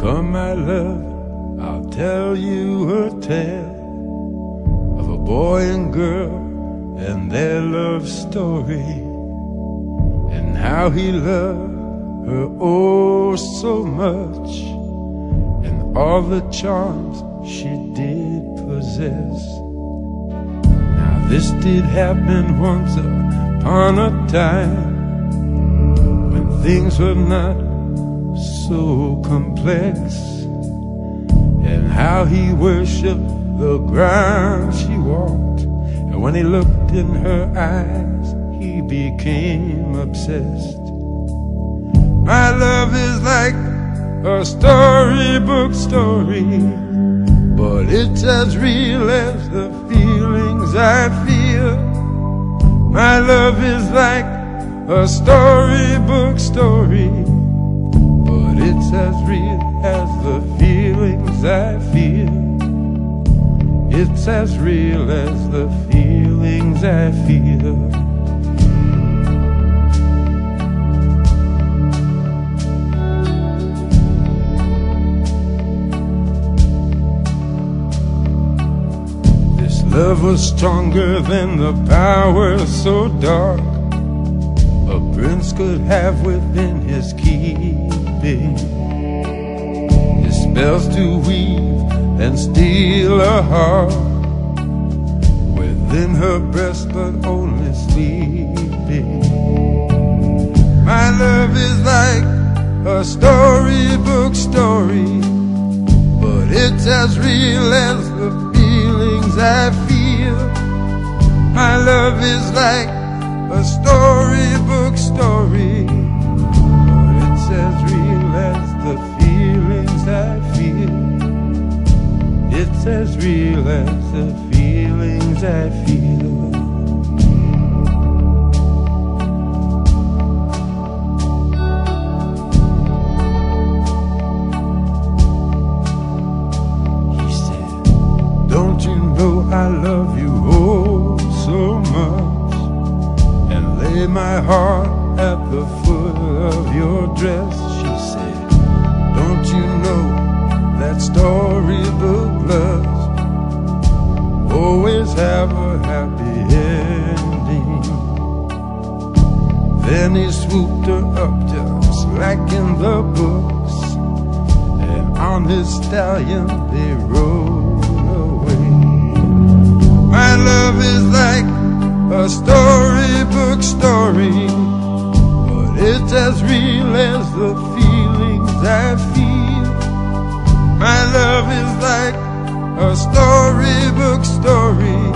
Come, my love, I'll tell you a tale of a boy and girl and their love story, and how he loved her oh so much, and all the charms she did possess. Now this did happen once upon a time, when things were not so complex, and how he worshipped the ground she walked, and when he looked in her eyes he became obsessed. My love is like a storybook story, but it's as real as the feelings I feel. My love is like a storybook story, but it's as real as the feelings I feel. It's as real as the feelings I feel. This love was stronger than the power so dark a prince could have within his keeping. His spells to weave and steal a heart within her breast, but only sleeping. My love is like a storybook story, but it's as real as the feelings I feel. My love is like a storybook story, but it's as real as the feelings I feel. It's as real as the feelings I feel. He said, don't you know I love you oh so much, and lay my heart at the foot of your dress. She said, don't you know that storybook loves always have a happy ending? Then he swooped her up just like in the books, and on his stallion they rode away. My love is like a storybook story, but it's as real as the feelings I feel. My love is like a storybook story,